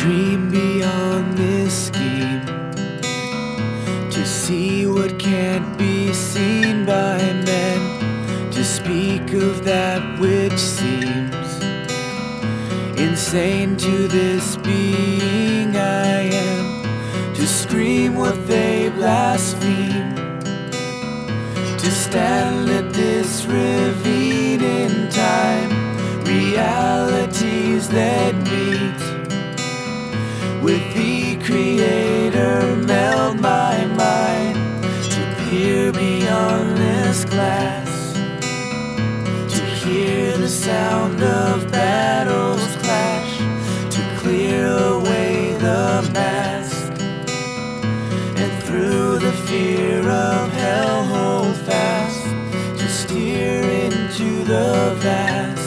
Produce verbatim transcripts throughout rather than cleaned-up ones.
dream beyond this scheme, to see what can't be seen by men, to speak of that which seems insane to this being I am, to scream what they blaspheme, to stand at this ravine in time, realities that meet with the Creator meld my mind, to peer beyond this glass, to hear the sound of battles clash, to clear away the mask, and through the fear of hell hold fast, to steer into the vast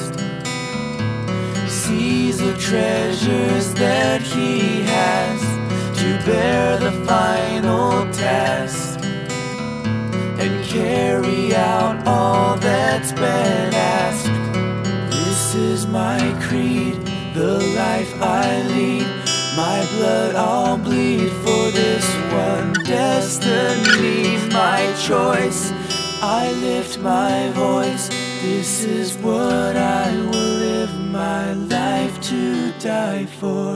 seas of treasures that He has, to bear the final task and carry out all that's been asked. This is my creed, the life I lead, my blood I'll bleed for this one destiny, my choice, I lift my voice. This is what I will live my life to die for.